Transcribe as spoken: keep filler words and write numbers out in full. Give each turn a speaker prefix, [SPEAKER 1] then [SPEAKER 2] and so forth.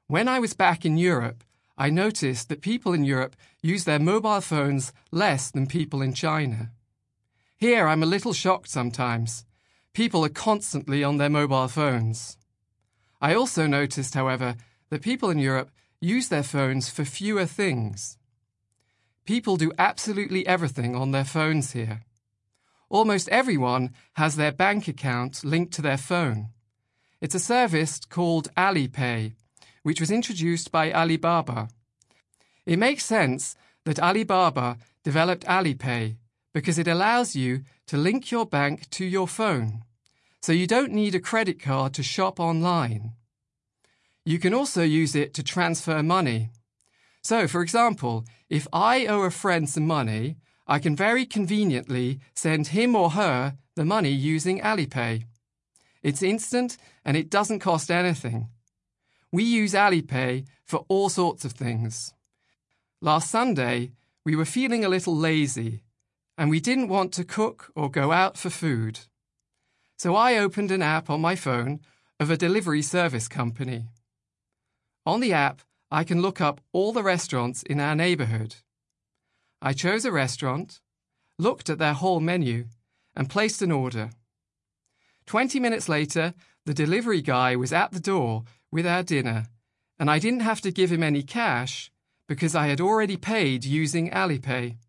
[SPEAKER 1] When I was back in Europe, I noticed that people in Europe use their mobile phones less than people in China. Here I'm a little shocked sometimes. People are constantly on their mobile phones. I also noticed, however, that people in Europe use their phones for fewer things. People do absolutely everything on their phones here. Almost everyone has their bank account linked to their phone. It's a service called Alipay, which was introduced by Alibaba. It makes sense that Alibaba developed Alipay because it allows you to link your bank to your phone, so you don't need a credit card to shop online. You can also use it to transfer money. So, for example, if I owe a friend some money, I can very conveniently send him or her the money using Alipay. It's instant and it doesn't cost anything. We use Alipay for all sorts of things. Last Sunday, we were feeling a little lazy and we didn't want to cook or go out for food. So I opened an app on my phone of a delivery service company. On the app, I can look up all the restaurants in our neighbourhood. I chose a restaurant, looked at their whole menu, and placed an order. Twenty minutes later, the delivery guy was at the door with our dinner, and I didn't have to give him any cash because I had already paid using Alipay.